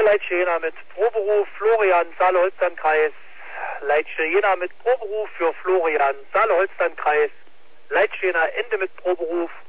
Leitsche Jena mit Proberuf, Florian, Saale-Holstein-Kreis. Leitsche Jena mit Proberuf für Florian, Saale-Holstein-Kreis. Leitsche Jena Ende mit Proberuf.